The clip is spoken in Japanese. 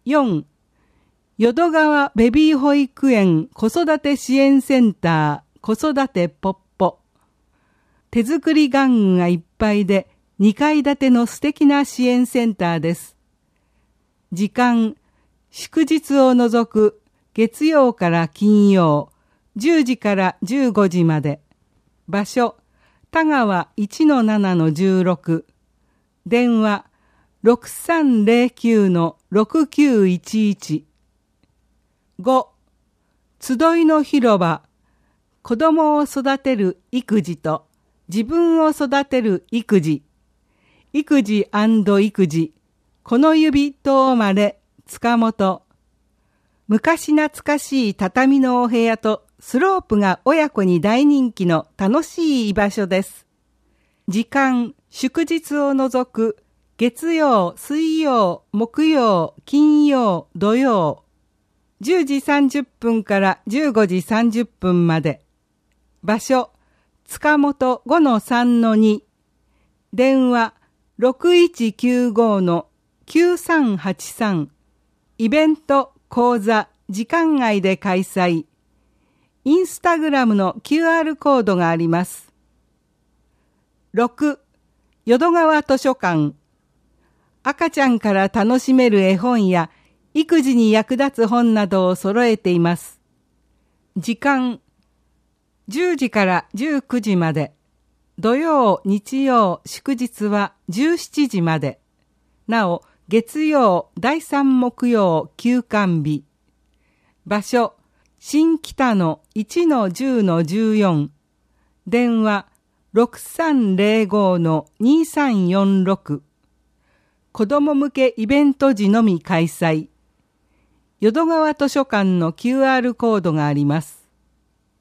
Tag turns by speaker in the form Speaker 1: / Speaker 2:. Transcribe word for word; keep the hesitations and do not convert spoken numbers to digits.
Speaker 1: よん. 淀川ベビー保育園子育て支援センター子育てポッポ。手作り玩具がいっぱいでにかい建ての素敵な支援センターです。時間、祝日を除く月曜から金曜、じゅうじからじゅうごじまで。場所、田川 いちのななのじゅうろく。電話、ろくさんゼロきゅうのろくきゅういちいち。ご. 集いの広場。子供を育てる育児と自分を育てる育児。育児&育児。この指とまれ塚本。昔懐かしい畳のお部屋とスロープが親子に大人気の楽しい居場所です。時間、祝日を除く月曜、水曜、木曜、金曜、土曜。じゅうじさんじゅっぷんからじゅうごじさんじゅっぷんまで。場所、塚本 ごのさんのに。電話、ろくいちきゅうごのきゅうさんはちさん。イベント、講座、時間外で開催。インスタグラムの キューアール コードがあります。ろく. 淀川図書館。赤ちゃんから楽しめる絵本や育児に役立つ本などを揃えています。時間、じゅうじからじゅうくじまで。土曜、日曜、祝日はじゅうしちじまで。なお、月曜、だいさん木曜、休館日。場所、新北野 いちのじゅうのじゅうよん。電話、ろくさんゼロごのにさんよんろく。子ども向けイベント時のみ開催。淀川図書館の キューアール コードがあります。